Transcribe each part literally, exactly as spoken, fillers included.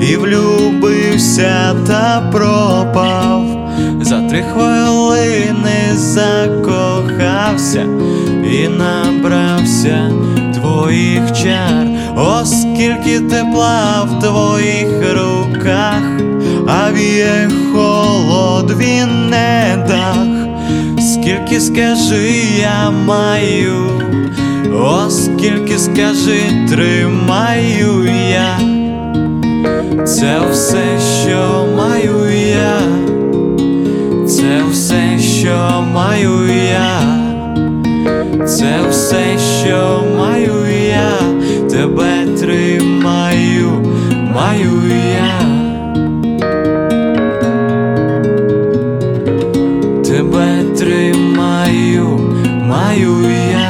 і влюбився та пропав. За три хвилини закохався і набрався твоїх чар. Оскільки тепла в твоїх руках, а віє холод, він не дах. Скільки, скажи, я маю, оскільки, скажи, тримаю я. Це все, що маю я, це все, що маю я, це все, що маю я, тебе тримаю, маю я, тебе тримаю, маю я,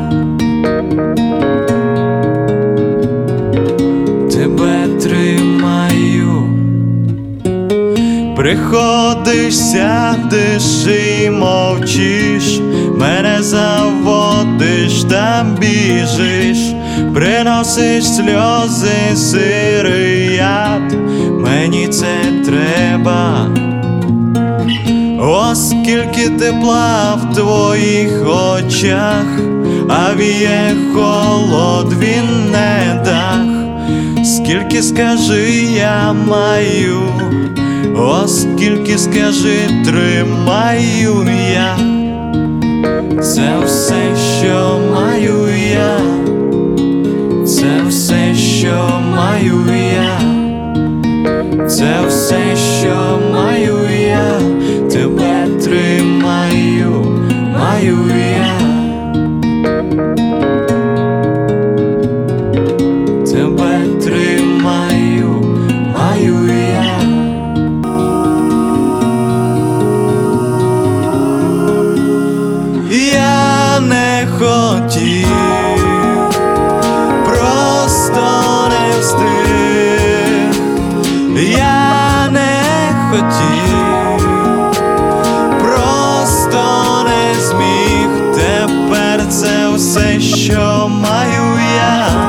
тебе тримаю. Приходиш, сядеш і мовчиш, мене заводиш, там біжиш, приносиш сльози, сирий яд, мені це треба. Оскільки тепла в твоїх очах, а віє холод, він не дах. Скільки, скажи, я маю, оскільки, скажи, тримаю я. Це все, що маю я, це все, що маю я, це все, що маю я, тебе тримаю, маю я, тебе тримаю, маю я. Я не хотів, просто не встиг. Я не хотів, просто не зміг. Тепер це все, що маю я.